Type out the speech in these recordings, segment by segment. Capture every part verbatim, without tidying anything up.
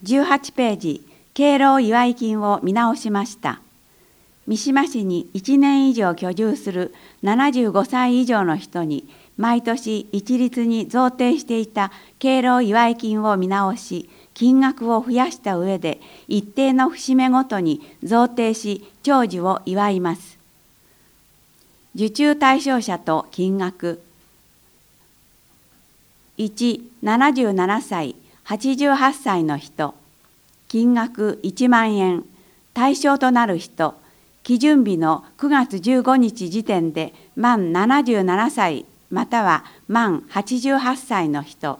じゅうはちページ、敬老祝い金を見直しました。三島市にいちねん以上居住するななじゅうごさい以上の人に毎年一律に贈呈していた敬老祝い金を見直し、金額を増やした上で一定の節目ごとに贈呈し長寿を祝います。受注対象者と金額。いち、ななじゅうななさい、はちじゅうはっさいの人。金額いちまんえん。対象となる人。基準日のくがつじゅうごにち時点で満ななじゅうななさいまたは満はちじゅうはっさいの人。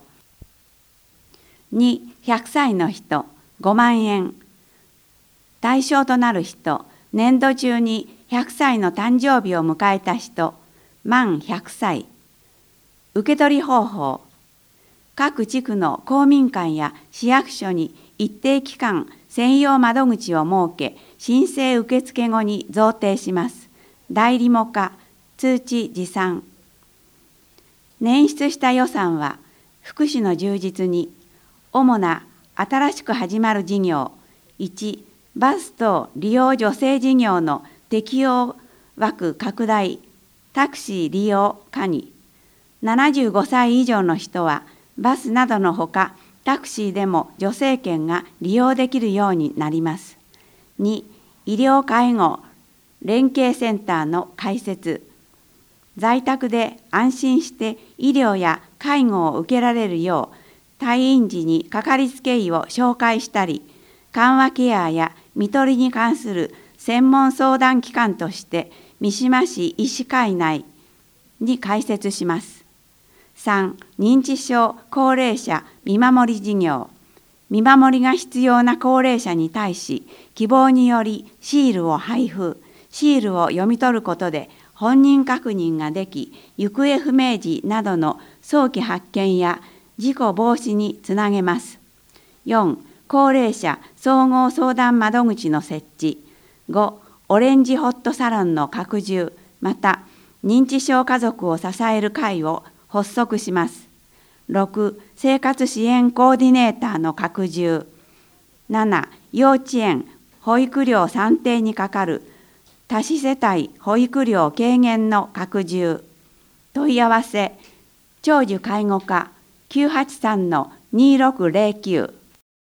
に、ひゃくさいの人、ごまんえん。対象となる人、年度中にひゃくさいの誕生日を迎えた人、満ひゃくさい。受け取り方法。各地区の公民館や市役所に一定期間専用窓口を設け、申請受付後に贈呈します。代理模化、通知持参。捻出した予算は、福祉の充実に、主な新しく始まる事業、いち、バス等利用助成事業の適用枠拡大、タクシー利用可に、ななじゅうごさい以上の人は、バスなどのほか、タクシーでも助成券が利用できるようになります。に、医療介護連携センターの開設。在宅で安心して医療や介護を受けられるよう、退院時にかかりつけ医を紹介したり、緩和ケアや看取りに関する専門相談機関として三島市医師会内に開設します。さん、認知症高齢者見守り事業。見守りが必要な高齢者に対し、希望によりシールを配布。シールを読み取ることで本人確認ができ、行方不明時などの早期発見や事故防止につなげます。よん、高齢者総合相談窓口の設置。ご、オレンジホットサロンの拡充、また認知症家族を支える会を発足します。ろく、生活支援コーディネーターの拡充。なな、幼稚園保育料算定にかかる多子世帯保育料軽減の拡充。問い合わせ、長寿介護課 きゅうはちさんのにろくぜろきゅう